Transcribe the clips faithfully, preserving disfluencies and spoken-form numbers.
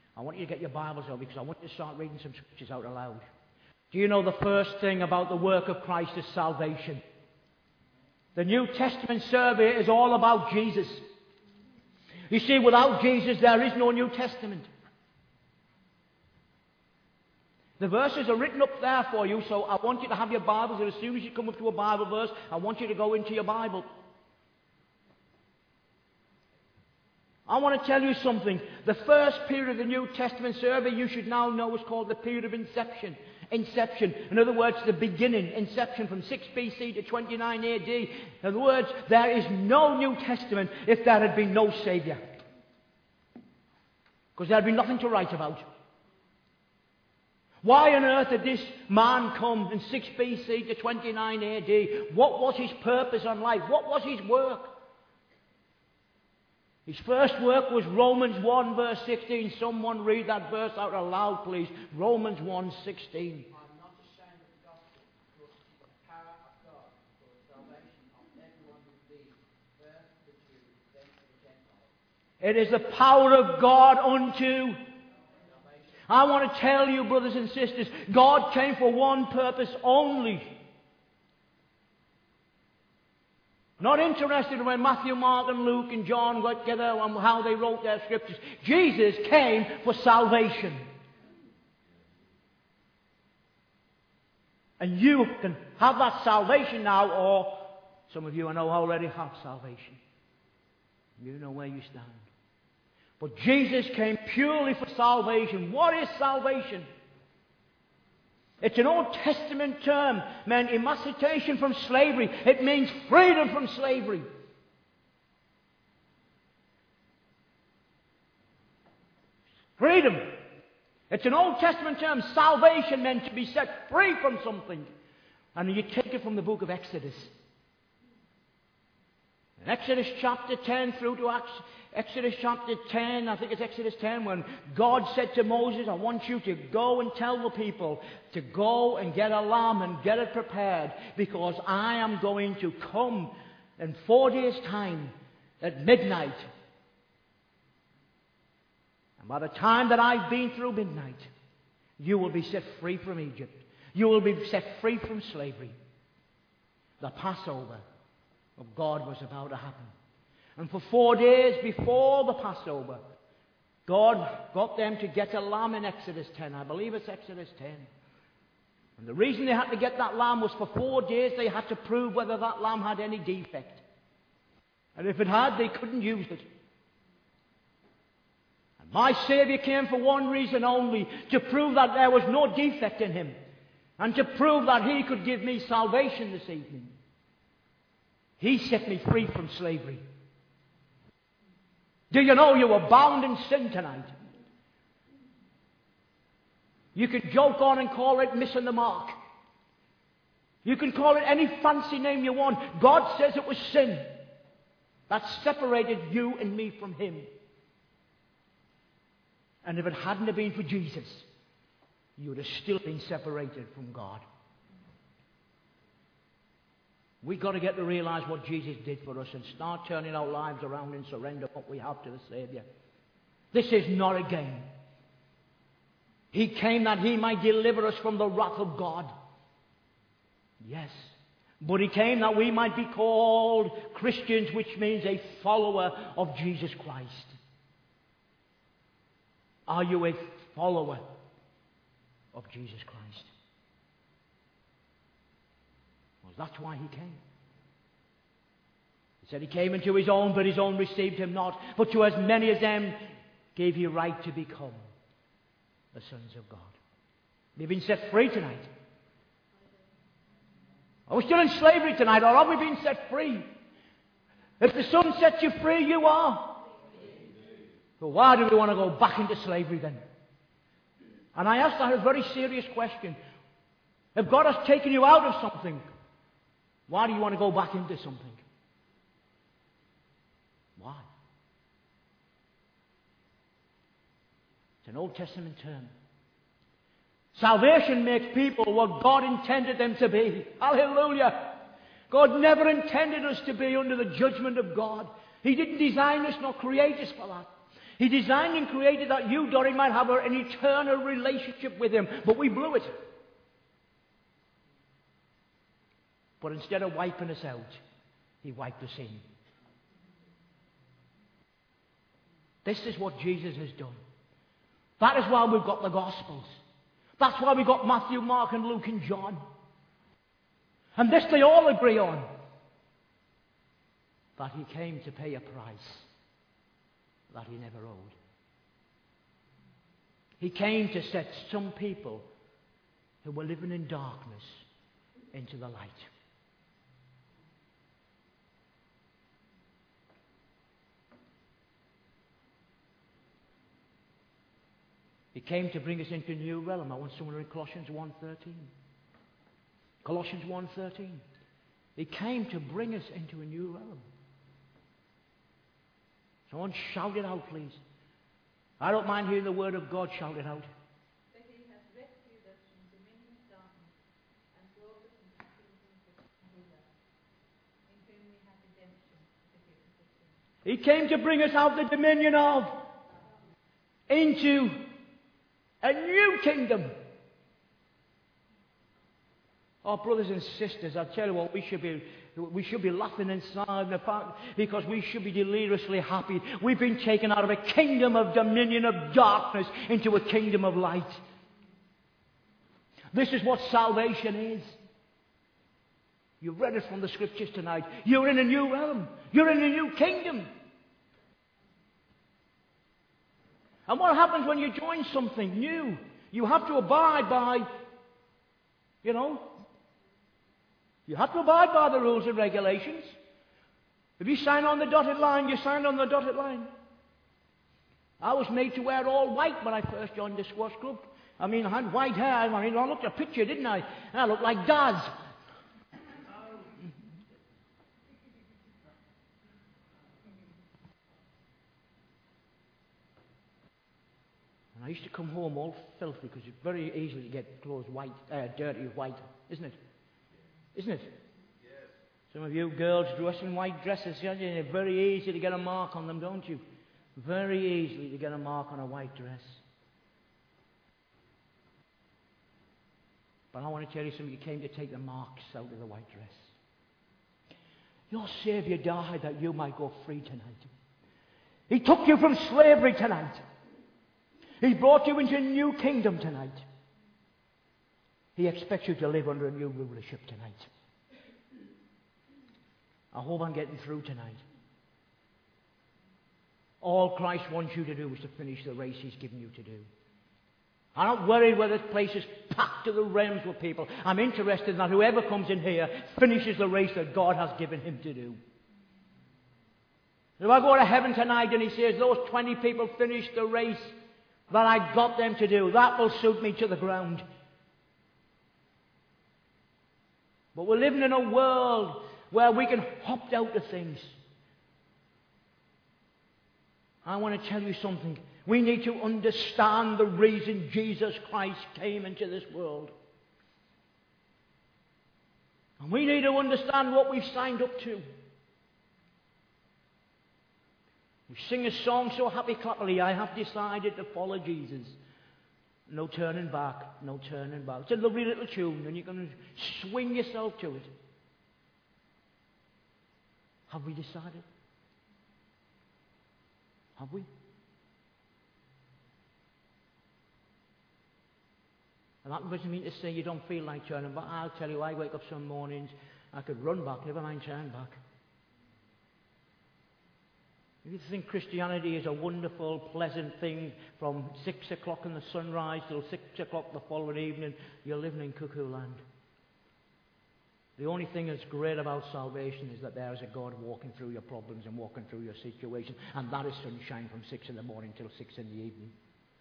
I want you to get your Bibles out because I want you to start reading some scriptures out aloud. Do you know the first thing about the work of Christ is salvation? The New Testament survey is all about Jesus. You see, without Jesus, there is no New Testament. The verses are written up there for you, so I want you to have your Bibles, and as soon as you come up to a Bible verse, I want you to go into your Bible. I want to tell you something. The first period of the New Testament survey you should now know is called the period of inception. Inception. In other words, the beginning. Inception from six B C to twenty-nine A D. In other words, there is no New Testament if there had been no Saviour. Because there had been nothing to write about. Why on earth did this man come in six B C to twenty-nine A D? What was his purpose on life? What was his work? His first work was Romans one verse sixteen. Someone read that verse out aloud, please. Romans one sixteen. I'm not ashamed of the gospel, because it is the power of God for the salvation of everyone who believes, first the Jew, then the Gentile. It is the power of God unto. I want to tell you, brothers and sisters, God came for one purpose only. Not interested in when Matthew, Mark and Luke and John got together on how they wrote their scriptures. Jesus came for salvation. And you can have that salvation now, or some of you I know already have salvation. You know where you stand. But Jesus came purely for salvation. What is salvation? It's an Old Testament term, meant emancipation from slavery. It means freedom from slavery. Freedom. It's an Old Testament term. Salvation meant to be set free from something. And you take it from the book of Exodus. In Exodus chapter ten through to Exodus chapter ten, I think it's Exodus ten, when God said to Moses, I want you to go and tell the people to go and get a lamb and get it prepared, because I am going to come in four days' time at midnight. And by the time that I've been through midnight, you will be set free from Egypt. You will be set free from slavery. The Passover of God was about to happen. And for four days before the Passover, God got them to get a lamb in Exodus ten. I believe it's Exodus ten. And the reason they had to get that lamb was for four days they had to prove whether that lamb had any defect. And if it had, they couldn't use it. And my Saviour came for one reason only, to prove that there was no defect in him. And to prove that he could give me salvation this evening. He set me free from slavery. Do you know you were bound in sin tonight? You can joke on and call it missing the mark. You can call it any fancy name you want. God says it was sin that separated you and me from him. And if it hadn't have been for Jesus, you would have still been separated from God. We've got to get to realize what Jesus did for us and start turning our lives around and surrender what we have to the Savior. This is not a game. He came that he might deliver us from the wrath of God. Yes. But he came that we might be called Christians, which means a follower of Jesus Christ. Are you a follower of Jesus Christ? Well, that's why he came. He said he came into his own, but his own received him not. But to as many as them gave he right to become the sons of God. We've been set free tonight. Are we still in slavery tonight, or have we been set free? If the Son sets you free, you are. So why do we want to go back into slavery then? And I ask that a very serious question. If God has taken you out of something, why do you want to go back into something? Why? It's an Old Testament term. Salvation makes people what God intended them to be. Hallelujah. God never intended us to be under the judgment of God. He didn't design us nor create us for that. He designed and created that you, Doreen, might have an eternal relationship with Him. But we blew it. But instead of wiping us out, He wiped us in. This is what Jesus has done. That is why we've got the Gospels. That's why we've got Matthew, Mark, and Luke, and John. And this they all agree on. That He came to pay a price that He never owed. He came to set some people who were living in darkness into the light. He came to bring us into a new realm. I want someone to read Colossians one thirteen. Colossians one thirteen. He came to bring us into a new realm. Someone shout it out, please. I don't mind hearing the word of God. Shout it out. That He has rescued us from dominion of darkness and brought us into the kingdom of His beloved, in whom we have redemption, the forgiveness of sins. He came to bring us out of the dominion of into a new kingdom. Oh, brothers and sisters, I tell you what, we should be we should be laughing inside the fact, because we should be deliriously happy. We've been taken out of a kingdom of dominion of darkness into a kingdom of light. This is what salvation is. You've read it from the scriptures tonight. You're in a new realm. You're in a new kingdom. And what happens when you join something new? You have to abide by, you know, you have to abide by the rules and regulations. If you sign on the dotted line, you sign on the dotted line. I was made to wear all white when I first joined the squash club. I mean, I had white hair. I mean, I looked at a picture, didn't I? And I looked like Daz. And I used to come home all filthy, because it's very easy to get clothes white, uh, dirty white, isn't it? Isn't it? Yes. Some of you girls dress in white dresses, yeah, it's very easy to get a mark on them, don't you? Very easily to get a mark on a white dress. But I want to tell you something. He came to take the marks out of the white dress. Your Savior died that you might go free tonight. He took you from slavery tonight. He brought you into a new kingdom tonight. He expects you to live under a new rulership tonight. I hope I'm getting through tonight. All Christ wants you to do is to finish the race He's given you to do. I'm not worried whether this place is packed to the realms with people. I'm interested in that whoever comes in here finishes the race that God has given him to do. If I go to heaven tonight and He says, those twenty people finished the race that I got them to do, that will suit me to the ground. But we're living in a world where we can opt out of things. I want to tell you something. We need to understand the reason Jesus Christ came into this world. And we need to understand what we've signed up to. We sing a song so happy clappily, I have decided to follow Jesus. No turning back, no turning back. It's a lovely little tune, and you can swing yourself to it. Have we decided? Have we? And that doesn't mean to say you don't feel like turning back. I'll tell you, I wake up some mornings, I could run back, never mind turn back. If you think Christianity is a wonderful, pleasant thing from six o'clock in the sunrise till six o'clock the following evening, you're living in cuckoo land. The only thing that's great about salvation is that there is a God walking through your problems and walking through your situation, and that is sunshine from six in the morning till six in the evening.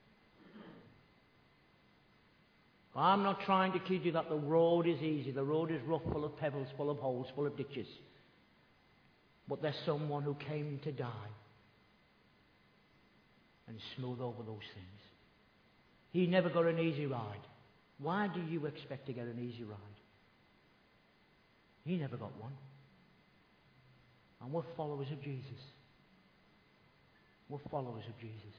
I'm not trying to kid you that the road is easy. The road is rough, full of pebbles, full of holes, full of ditches. But there's someone who came to die and smooth over those things. He never got an easy ride. Why do you expect to get an easy ride? He never got one. And we're followers of Jesus. We're followers of Jesus.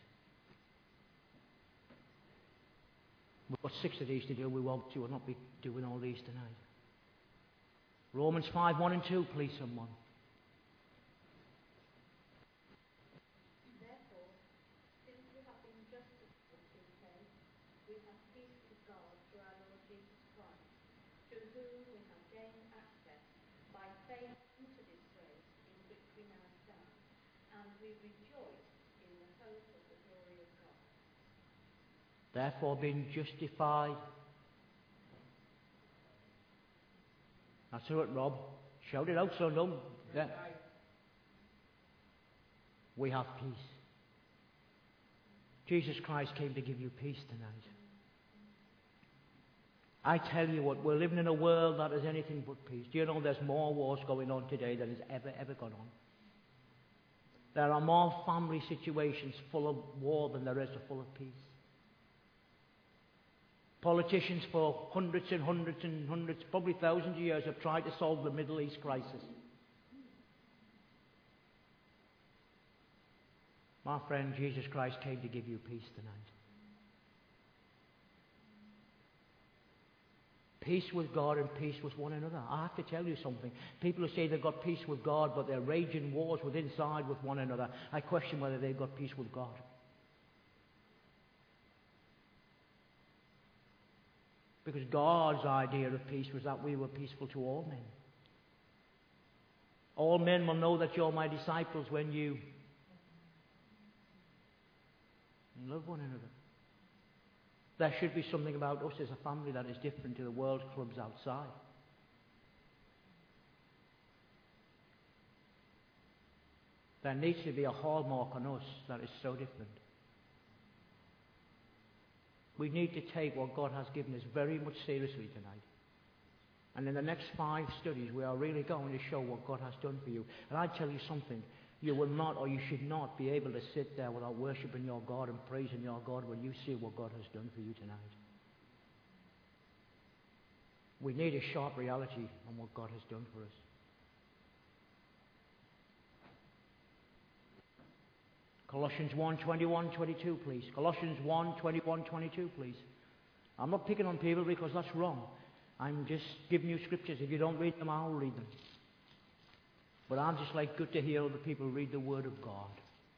We've got six of these to do. We won't do. We'll not be doing all these tonight. Romans five, one and two, please, someone. Therefore, since we have been justified through faith, we have peace with God through our Lord Jesus Christ, through whom we have gained access by faith into this grace in which we now stand, and we rejoice in the hope of the glory of God. Therefore, being justified. That's it, Rob. Shout it out, son. Don't. Yeah. We have peace. Jesus Christ came to give you peace tonight. I tell you what, we're living in a world that is anything but peace. Do you know there's more wars going on today than has ever, ever gone on? There are more family situations full of war than there is full of peace. Politicians for hundreds and hundreds and hundreds, probably thousands of years, have tried to solve the Middle East crisis. My friend, Jesus Christ came to give you peace tonight. Peace with God and peace with one another. I have to tell you something. People who say they've got peace with God, but they're raging wars within inside with one another, I question whether they've got peace with God. Because God's idea of peace was that we were peaceful to all men. All men will know that you're my disciples when you love one another. There should be something about us as a family that is different to the world clubs outside. There needs to be a hallmark on us that is so different. We need to take what God has given us very much seriously tonight. And in the next five studies, we are really going to show what God has done for you. And I tell you something, you will not, or you should not, be able to sit there without worshiping your God and praising your God when you see what God has done for you tonight. We need a sharp reality on what God has done for us. Colossians one, twenty-one, twenty-two, please. Colossians one, twenty-one, twenty-two, please. I'm not picking on people because that's wrong. I'm just giving you scriptures. If you don't read them, I'll read them. But I'm just like good to hear other people read the Word of God.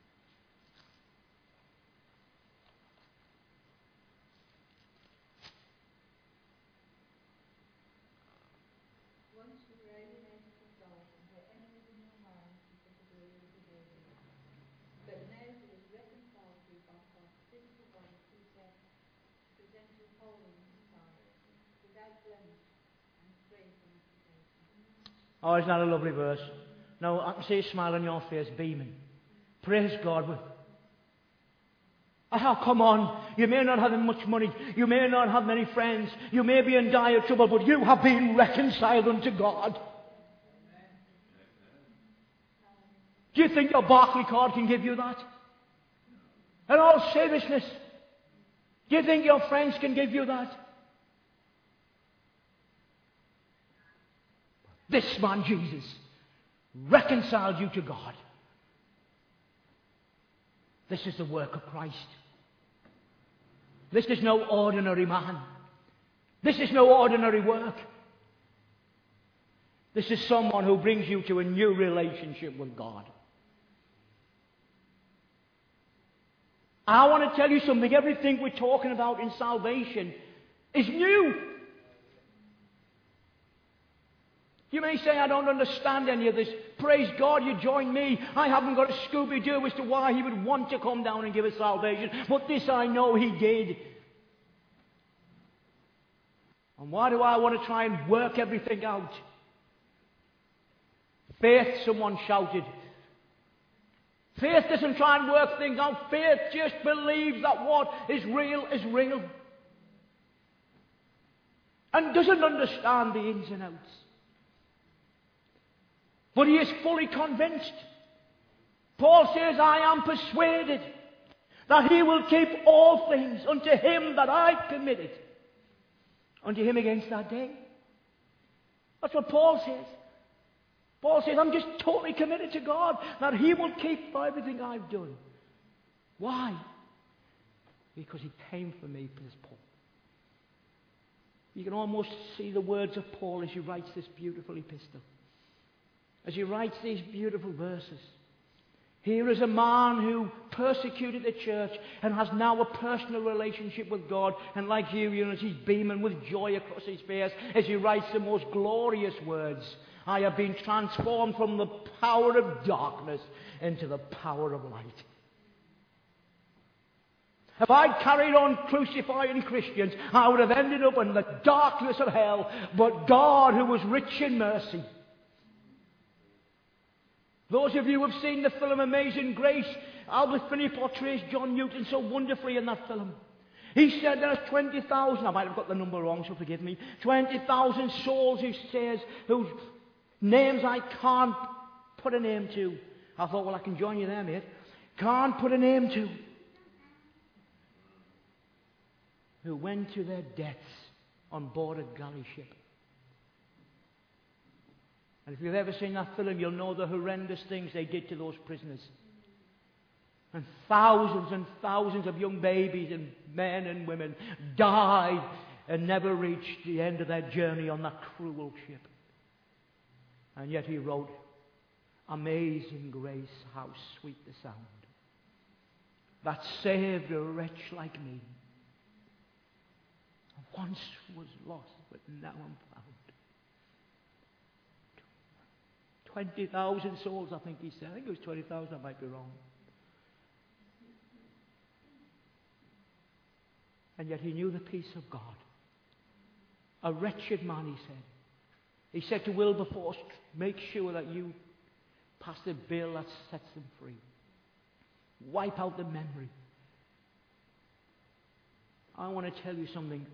Once you were alienated from God and were enemies in your minds because of your evil behavior. But now he is reconciled to you by God's physical body through death, to present you holy and entire, without blemish and free from accusation. Oh, isn't that a lovely verse? No, I can see a smile on your face, beaming. Praise God. Oh, come on. You may not have much money. You may not have many friends. You may be in dire trouble, but you have been reconciled unto God. Do you think your Barclay card can give you that? In all seriousness, do you think your friends can give you that? This man, Jesus, reconciled you to God. This is the work of Christ. This is no ordinary man. This is no ordinary work. This is someone who brings you to a new relationship with God. I want to tell you something. Everything we're talking about in salvation is new. You may say, I don't understand any of this. Praise God, you join me. I haven't got a Scooby-Doo as to why he would want to come down and give us salvation. But this I know he did. And why do I want to try and work everything out? Faith, someone shouted. Faith doesn't try and work things out. Faith just believes that what is real is real. And doesn't understand the ins and outs. But he is fully convinced. Paul says, I am persuaded that he will keep all things unto him that I committed unto him against that day. That's what Paul says. Paul says, I'm just totally committed to God that he will keep everything I've done Why? Because he came for me, says Paul. You can almost see the words of Paul as he writes this beautiful epistle. As he writes these beautiful verses. Here is a man who persecuted the church and has now a personal relationship with God. And like you, you know, he's beaming with joy across his face as he writes the most glorious words. I have been transformed from the power of darkness into the power of light. If I'd carried on crucifying Christians, I would have ended up in the darkness of hell. But God, who was rich in mercy. Those of you who have seen the film Amazing Grace, Albert Finney portrays John Newton so wonderfully in that film. He said there are twenty thousand, I might have got the number wrong, so forgive me, twenty thousand souls, he says, whose names I can't put a name to. I thought, well, I can join you there, mate. Can't put a name to. Who went to their deaths on board a galley ship. And if you've ever seen that film, you'll know the horrendous things they did to those prisoners. And thousands and thousands of young babies and men and women died and never reached the end of their journey on that cruel ship. And yet he wrote, Amazing grace, how sweet the sound that saved a wretch like me. I once was lost, but now I'm found. twenty thousand souls, I think he said. I think it was twenty thousand, I might be wrong. And yet he knew the peace of God. A wretched man, he said. He said to Wilberforce, make sure that you pass the bill that sets them free. Wipe out the memory. I want to tell you something.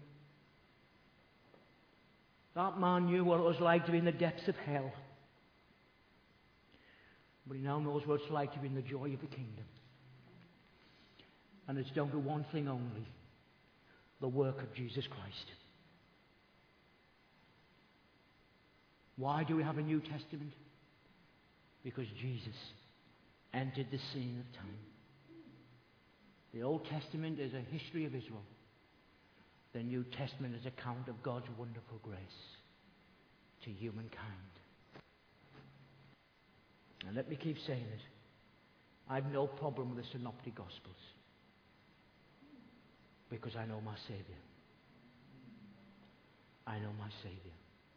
That man knew what it was like to be in the depths of hell. But he now knows what it's like to be in the joy of the kingdom. And it's down to one thing only. The work of Jesus Christ. Why do we have a New Testament? Because Jesus entered the scene of time. The Old Testament is a history of Israel. The New Testament is an account of God's wonderful grace to humankind. And let me keep saying it. I've no problem with the Synoptic Gospels. Because I know my Savior. I know my Savior.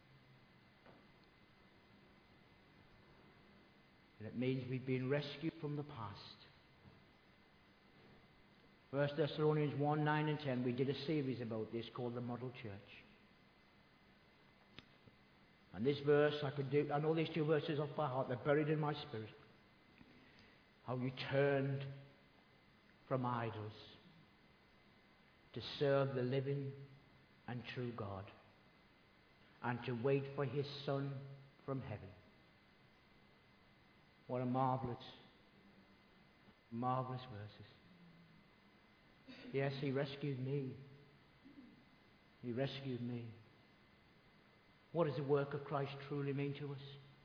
And it means we've been rescued from the past. First Thessalonians one, nine and ten, we did a series about this called the Model Church. And this verse, I could do, I know these two verses off by heart, they're buried in my spirit. How you turned from idols to serve the living and true God, and to wait for his Son from heaven. What a marvelous, marvelous verses. Yes, he rescued me. He rescued me. What does the work of Christ truly mean to us?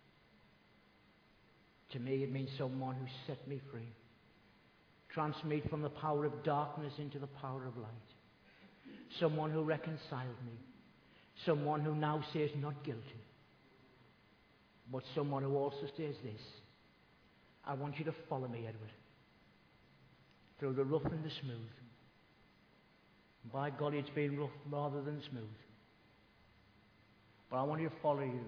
To me, it means someone who set me free. Transformed me from the power of darkness into the power of light. Someone who reconciled me. Someone who now says not guilty. But someone who also says this. I want you to follow me, Edward. Through the rough and the smooth. By God, it's been rough rather than smooth. But I want you to follow you.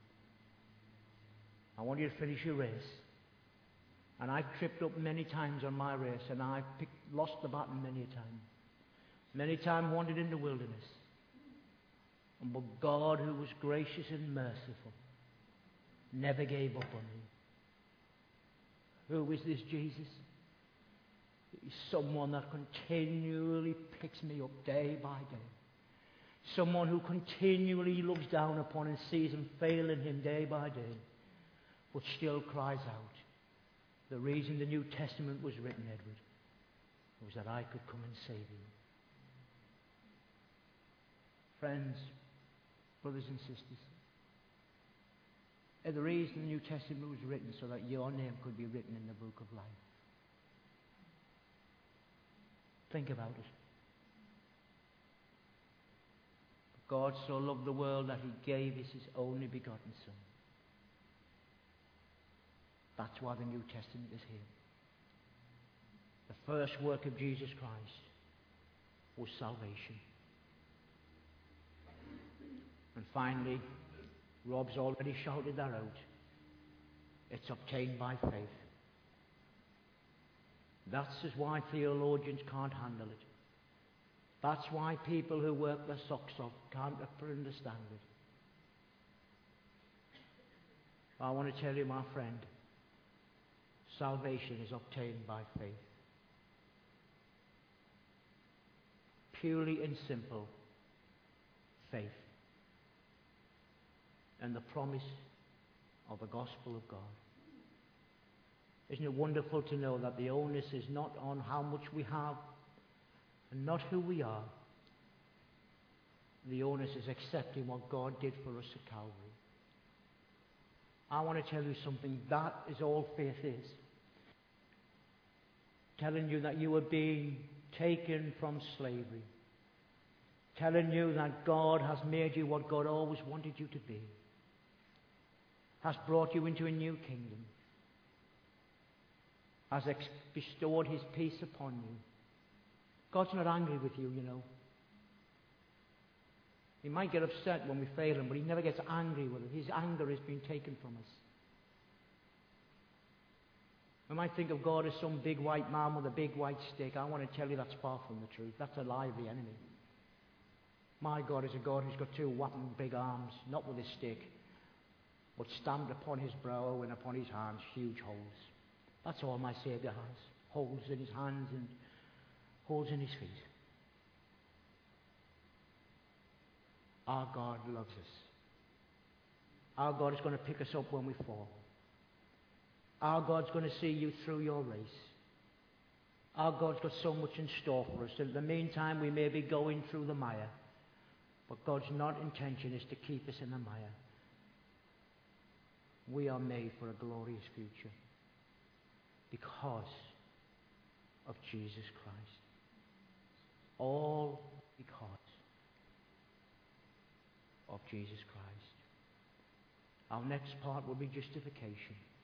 I want you to finish your race. And I've tripped up many times on my race, and I've picked, lost the baton many a time. Many times wandered in the wilderness. But God, who was gracious and merciful, never gave up on me. Who is this Jesus? He's someone that continually picks me up day by day. Someone who continually looks down upon and sees him fail in him day by day, but still cries out. The reason the New Testament was written, Edward, was that I could come and save you. Friends, brothers and sisters, the reason the New Testament was written so that your name could be written in the book of life. Think about it. God so loved the world that he gave us his only begotten Son. That's why the New Testament is here. The first work of Jesus Christ was salvation. And finally, Rob's already shouted that out. It's obtained by faith. That's why theologians can't handle it. That's why people who work their socks off can't understand it. I want to tell you, my friend, salvation is obtained by faith. Purely and simple faith. And the promise of the gospel of God. Isn't it wonderful to know that the onus is not on how much we have and not who we are. The onus is accepting what God did for us at Calvary. I want to tell you something. That is all faith is. Telling you that you are being taken from slavery. Telling you that God has made you what God always wanted you to be. Has brought you into a new kingdom. Has ex- bestowed his peace upon you. God's not angry with you, you know. He might get upset when we fail him, but he never gets angry with us. His anger has been taken from us. We might think of God as some big white man with a big white stick. I want to tell you that's far from the truth. That's a lie of the enemy. My God is a God who's got two whopping big arms, not with a stick, but stamped upon his brow and upon his hands, huge holes. That's all my Saviour has. Holes in his hands and holes in his feet. Our God loves us. Our God is going to pick us up when we fall. Our God's going to see you through your race. Our God's got so much in store for us. In the meantime, we may be going through the mire. But God's not intention is to keep us in the mire. We are made for a glorious future because of Jesus Christ. All because of Jesus Christ. Our next part will be justification.